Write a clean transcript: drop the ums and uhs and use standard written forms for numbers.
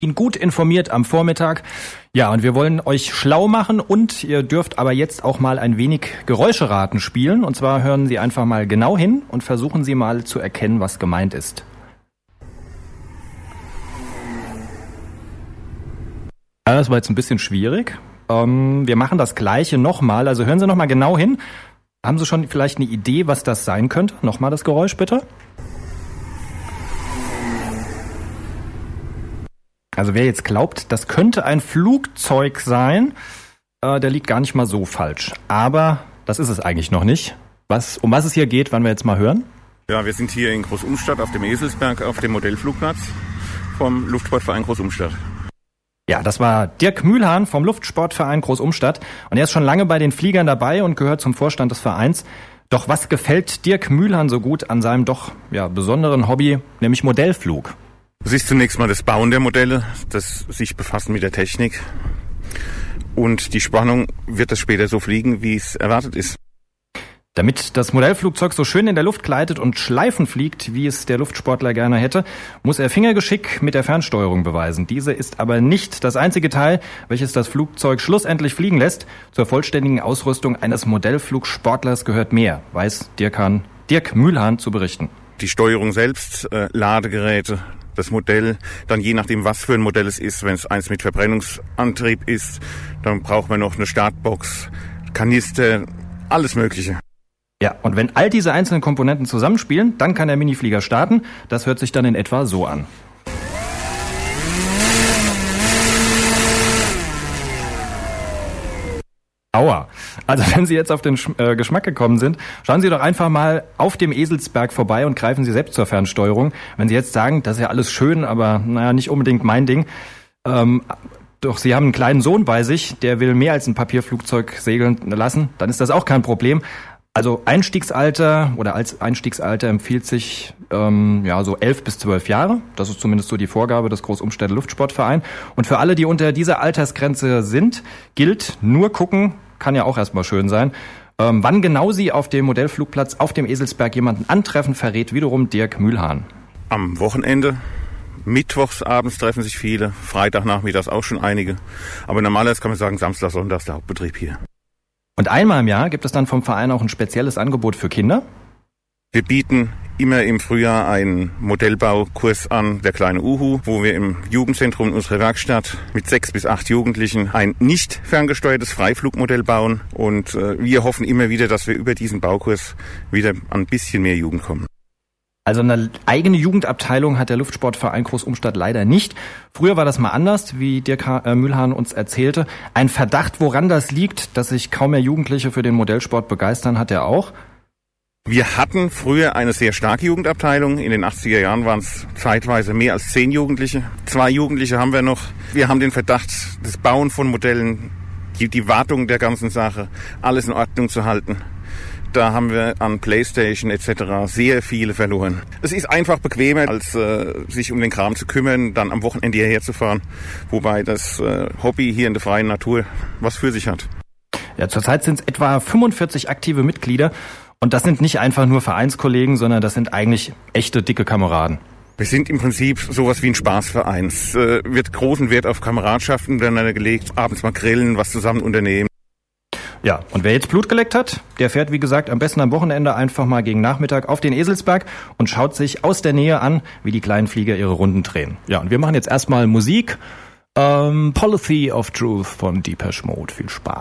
ihn gut informiert am Vormittag. Ja, und wir wollen euch schlau machen und ihr dürft aber jetzt auch mal ein wenig Geräuscheraten spielen. Und zwar hören Sie einfach mal genau hin und versuchen Sie mal zu erkennen, was gemeint ist. Ja, das war jetzt ein bisschen schwierig. Wir machen das Gleiche nochmal. Also hören Sie nochmal genau hin. Haben Sie schon vielleicht eine Idee, was das sein könnte? Nochmal das Geräusch bitte. Also wer jetzt glaubt, das könnte ein Flugzeug sein, der liegt gar nicht mal so falsch. Aber das ist es eigentlich noch nicht. Um was es hier geht, wollen wir jetzt mal hören. Ja, wir sind hier in Großumstadt auf dem Eselsberg auf dem Modellflugplatz vom Luftsportverein Großumstadt. Ja, das war Dirk Mühlhahn vom Luftsportverein Großumstadt. Und er ist schon lange bei den Fliegern dabei und gehört zum Vorstand des Vereins. Doch was gefällt Dirk Mühlhahn so gut an seinem doch besonderen Hobby, nämlich Modellflug? Es ist zunächst mal das Bauen der Modelle, das sich befassen mit der Technik. Und die Spannung, wird das später so fliegen, wie es erwartet ist. Damit das Modellflugzeug so schön in der Luft gleitet und Schleifen fliegt, wie es der Luftsportler gerne hätte, muss er Fingergeschick mit der Fernsteuerung beweisen. Diese ist aber nicht das einzige Teil, welches das Flugzeug schlussendlich fliegen lässt. Zur vollständigen Ausrüstung eines Modellflugsportlers gehört mehr, weiß Dirk Mühlhahn zu berichten. Die Steuerung selbst, Ladegeräte, das Modell, dann je nachdem, was für ein Modell es ist, wenn es eins mit Verbrennungsantrieb ist, dann braucht man noch eine Startbox, Kanister, alles Mögliche. Ja, und wenn all diese einzelnen Komponenten zusammenspielen, dann kann der Miniflieger starten. Das hört sich dann in etwa so an. Aua. Also wenn Sie jetzt auf den Geschmack gekommen sind, schauen Sie doch einfach mal auf dem Eselsberg vorbei und greifen Sie selbst zur Fernsteuerung. Wenn Sie jetzt sagen, das ist ja alles schön, aber nicht unbedingt mein Ding. Doch Sie haben einen kleinen Sohn bei sich, der will mehr als ein Papierflugzeug segeln lassen, dann ist das auch kein Problem. Also Einstiegsalter empfiehlt sich so 11 bis 12 Jahre. Das ist zumindest so die Vorgabe des Großumstädter Luftsportverein. Und für alle, die unter dieser Altersgrenze sind, gilt nur gucken, kann ja auch erstmal schön sein. Wann genau Sie auf dem Modellflugplatz auf dem Eselsberg jemanden antreffen, verrät wiederum Dirk Mühlhahn. Am Wochenende, mittwochs abends treffen sich viele, Freitagnachmittags auch schon einige. Aber normalerweise kann man sagen, Samstag, Sonntag ist der Hauptbetrieb hier. Und einmal im Jahr gibt es dann vom Verein auch ein spezielles Angebot für Kinder? Wir bieten immer im Frühjahr einen Modellbaukurs an, der kleine Uhu, wo wir im Jugendzentrum in unserer Werkstatt mit 6 bis 8 Jugendlichen ein nicht ferngesteuertes Freiflugmodell bauen. Und wir hoffen immer wieder, dass wir über diesen Baukurs wieder an ein bisschen mehr Jugend kommen. Also eine eigene Jugendabteilung hat der Luftsportverein Großumstadt leider nicht. Früher war das mal anders, wie Dirk Mühlhahn uns erzählte. Ein Verdacht, woran das liegt, dass sich kaum mehr Jugendliche für den Modellsport begeistern, hat er auch. Wir hatten früher eine sehr starke Jugendabteilung. In den 80er Jahren waren es zeitweise mehr als 10 Jugendliche. 2 Jugendliche haben wir noch. Wir haben den Verdacht, das Bauen von Modellen, die Wartung der ganzen Sache, alles in Ordnung zu halten. Da haben wir an Playstation etc. sehr viele verloren. Es ist einfach bequemer, als sich um den Kram zu kümmern, dann am Wochenende hierher zu fahren. Wobei das Hobby hier in der freien Natur was für sich hat. Ja, zurzeit sind es etwa 45 aktive Mitglieder. Und das sind nicht einfach nur Vereinskollegen, sondern das sind eigentlich echte dicke Kameraden. Wir sind im Prinzip sowas wie ein Spaßverein. Es wird großen Wert auf Kameradschaften miteinander gelegt, abends mal grillen, was zusammen unternehmen. Ja, und wer jetzt Blut geleckt hat, der fährt, wie gesagt, am besten am Wochenende einfach mal gegen Nachmittag auf den Eselsberg und schaut sich aus der Nähe an, wie die kleinen Flieger ihre Runden drehen. Ja, und wir machen jetzt erstmal Musik. Policy of Truth von Depeche Mode. Viel Spaß.